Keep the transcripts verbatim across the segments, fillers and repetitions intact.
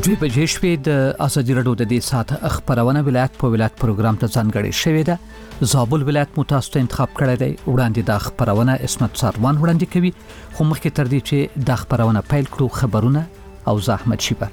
دوی بجې شوې د ازادي راډیو د دې ساعت خبرونه ولایت په ولایت پروګرام ته ځانګړې شوې ده. زابل ولایت متاسف انتخاب کړی دی. وړاندې د خبرونه اسمت ساروان وړاندې کوي، خو مخکې تر دې چې د خبرونه پیل کړو خبرونه او زحمت شيبه.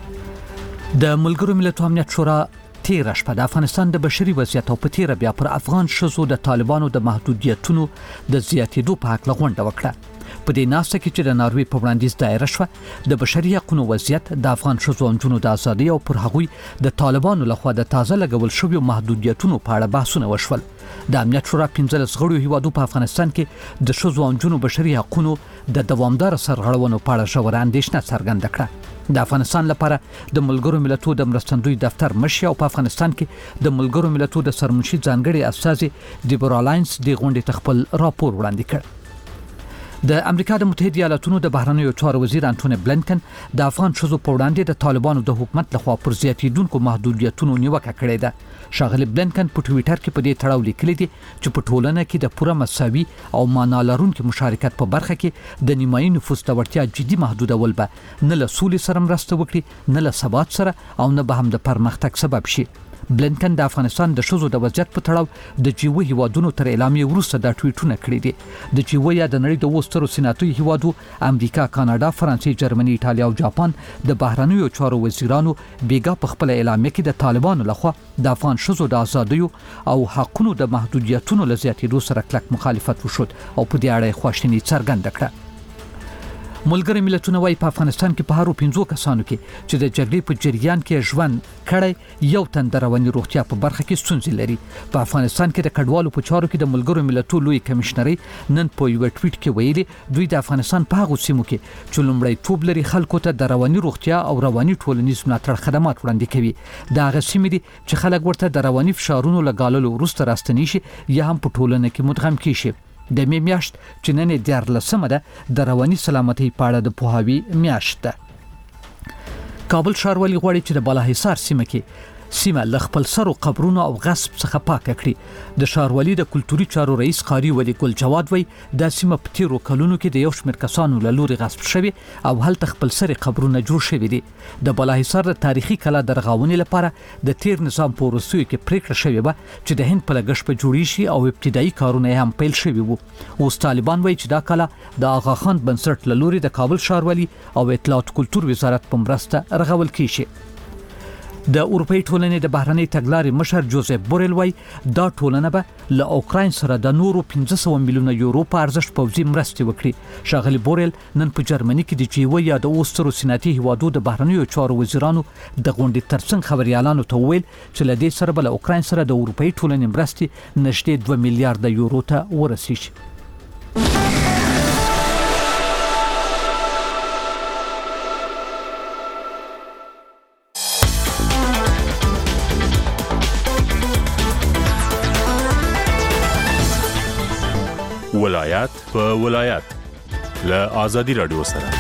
د ملګرو ملتونو امنیت شورا تیر شپه د افغانستان د بشري وضعیت او په تیر بیا پر افغان شذو د طالبانو د محدودیتونو د زیاتېدو په حق لغونډه وکړه. په دې ناسته کې چې د ناروې په وړاندیز دایره شوه د بشري حقوقو وضعیت د افغان شذو او نجونو د ازادۍ او پر هغوی د طالبانو لخوا د تازه لګول شویو محدودیتونو په اړه بحثونه وشول. د امنیت شورا پنځلس غړو هیوادو په افغانستان کې د شذو او نجونو بشري حقوقو د دوامدار سرغړونو په اړه ژوره اندېښنه څرګنده کړه. د افغانستان لپاره د ملګرو ملتونو د مرستندوی دفتر مشر او په افغانستان کې د ملګرو ملتونو د سرمنشي ځانګړي استازي دیبورا لاینز د غونډې تخپل راپور وړاندې کړ. د امریکا د متحده ایالاتونو د بهرنیو چارو وزیر انټونی بلنکن د افغان شذو په وړاندې د طالبانو د حکومت لخوا پر زیاتېدونکو محدودیتونو نیوکه کړې ده. ښاغلي بلنکن په ټویټر کې په دې تړاو لیکلي دي چې په ټولنه کې د پوره مساوي او معنا لرونکو مشارکت په برخه کې د نیمایي نفوس د وړتیا جدي محدودول به نه له سولې سره مرسته وکړي، نه له ثبات سره او نه به هم د پرمختګ سبب شي. بلنکن د افغانستان د شذو د وضعیت په تړاو د جیو هیوادونو تر اعلامیې وروسته د ټویټونه کړی دي. د جیو یا د نړۍ د وسترو سېناتوي هیوادو امریکا، کاناډا، فرانسې، جرمني، ایټالیا او جاپان د بهرنیو چارو وزیرانو بیګا په خپل اعلامیه کې د طالبانو لخوا د افغان شذو د ازادۍ او حقوقو د محدودیتونو لزیاتېدو سره کلک مخالفت وشود او په دې اړه خواشیني څرګنده کړه. ملګری ملتونه وايي په افغانستان کې په هرو پنځو کسانو کې چې د جګړې په جریان کې ژوند کړی یو تن د رواني روغتیا په برخه کې ستونزې لري. په افغانستان کې د کډوالو په چارو کې د ملګرو ملتونو لوی کمشنري نن په یو ټویټ کې ویلي دوی د افغانستان په هغو سیمو کې چې لومړی توب لري خلکو ته د رواني روغتیا او رواني ټولنیز ملاتړ خدمات وړاندې کوي. دا هغه سیمې دي چې خلک ورته د رواني فشارونو لګاللو وروسته راستنی شي یا هم په ټولنه کې مدغم کیشي. د می میاشت چې نن دیارلسمه ده د رواني سلامتۍ په اړه د پوهاوي میاشت ده. کابل ښاروالي غواړي چې د بالاحصار سیمه کې سیمه له خپل سرو قبرونو او غصب څخه پاک کړي. د ښاروالي د کلتوري چارو رئیس قاری ولی ګل جواد وای د سیمه په تیرو کلونو کې د یو شمېر کسانو له لوري غصب شوی او هلته خپل سري قبرونه جوړ شوي دي. د بالاحصار د تاریخي کلا د رغاونې لپاره د تیر نظام په وروستیو کې پریکړه شوې وه چې د هند په لګښت په جوړې شي او ابتدایي کارونه هم پیل شوي وو. اوس طالبان وایي چې دا کلا د آغا خان بنسټ له لوري د کابل ښاروالي او اطلاعات کلتور وزارت په مرسته رغول کیږي. د اروپאי ټولنې د بهرنۍ تګلارې مشر جوزف بورل وای دا ټولنه به له اوکراین سره د نورو پنځه سوه میلیونه یورو په ارزښت پوځي مرستې وکړي. ښاغلي بورل نن په جرمني کې د جیو یا د اوسترو سېناتي هیوادو د بهرنیو چارو وزیرانو د غونډې ترڅنګ خبريالانو ته وویل چې له دې سره به له اوکراین سره د اروپאי ټولنې مرستې نږدې دوه میلیارډ یورو ته ورسیږي. ولایت په ولایت له ازادي راډیو سره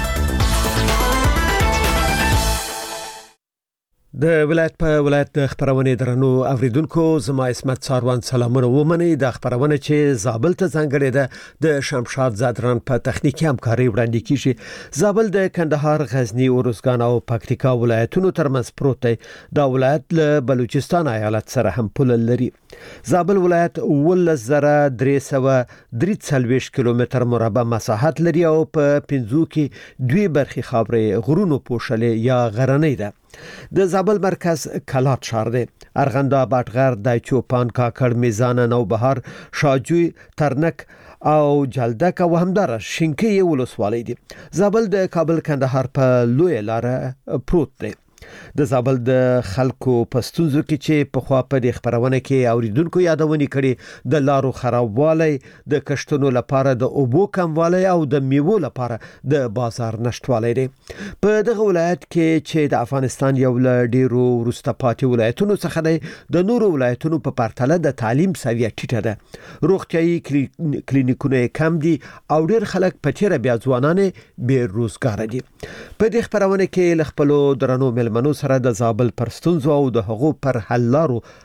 د ولایت په ولایت د خبرونه درنو اوریدونکو زما اسمت ساروان سلامونه ومني. د خبرونه چې زابل ته ځانګړې ده د شمشاد زادران په تخنیکی همکاري وړاندې کیږي. زابل د کندهار، غزنی، اروزګان او پکتیکا ولایتونو ترمنځ پروت دی. دا ولایت له بلوچستان ایالت سره هم پوله لري. زابل ولایت ولس زره درې سوه درې څلوېښت کیلومتر مربع مساحت لري او په پنځو کې دوی برخې خاورې غرونو پوښلې یا غرنۍ ده. د زابل مرکز کلات ښار دی. ارغنداب، باټغر، دایچوپان، کاکړ، میزان، نوبهار، شاجوی، ترنک او جلدک او همدار شینکۍ ولسوالۍ دي. زابل د کابل کندهار په لوی لاره پروت دی. د زابل د خلکو پستونزو کې چې په خوا په د خبرونه کې اوریدونکو یادونې کړي د لارو خرابوالی، د کشتونو لپاره د اوبو کموالی او د میوو لپاره د بازار نشټوالی دی. په دغه ولایت کې چې د افغانستان یو له ډیرو وروسته پاتې ولایتونو څخه دی، د نورو ولایتونو په پرتله د تعلیم سویه ټیټه ده. روغتیايي کلینیکونه کم دي او ډیر خلک په تیره بیا ځوانان بې روزګاره دي. په دې خبرونه کې له خپلو درنو ملمنو سره د زابل پر ستونزو او د هغو پر حل لارو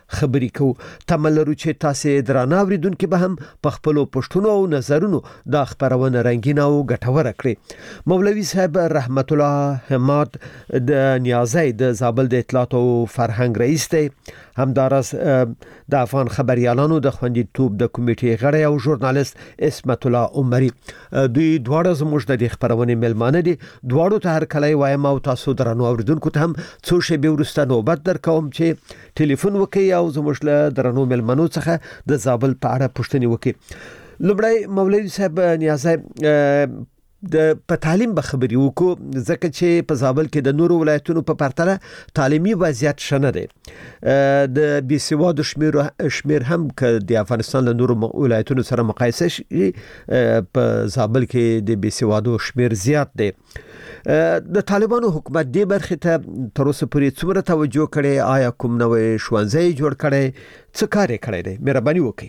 خبري کوو. تمه لرو چې تاسو درانه اوریدونکو به هم په خپل پښتنو او نظرونو د خبرونه رنگین او ګټور کړي. مولوي صاحب رحمت الله حماد د نیازی د زابل د اطلاعات او فرهنګ رئیس دی، همدارس د افغان خبريالانو د خوندیتوب د کمیټې غړی او ژورنالیست اسمت الله عمري. دوی دواړه زموږ د خبرونه ملمانه دي. دواړو ته هر کله وایم او تاسو درنو اوریدونکو ته هم څو شی به ورسته نوبت درکوم چې ټلیفون وکي او زموږ له درنو ملمنو څخه د زابل په اړه پوښتنه وکي. لومړی مولوي صاحب نیازی د په تعلیم به خبري وکړو، ځکه چې په زابل کې د نورو ولایتونو په پرتله تعلیمي وضعیت شنه دی. د بي سواد شمیر شمیر هم ک د افغانستان له نورو ولایتونو سره مقایسه شي، په زابل کې د بي سواد شمیر زیات دی. د طالبانو حکومت دې برخه ته تر اوسه پورې څومره توجه کړي؟ آیا کوم نوې ښوونځي جوړ کړي؟ څه کار کړي دی؟ مهرباني وکړئ.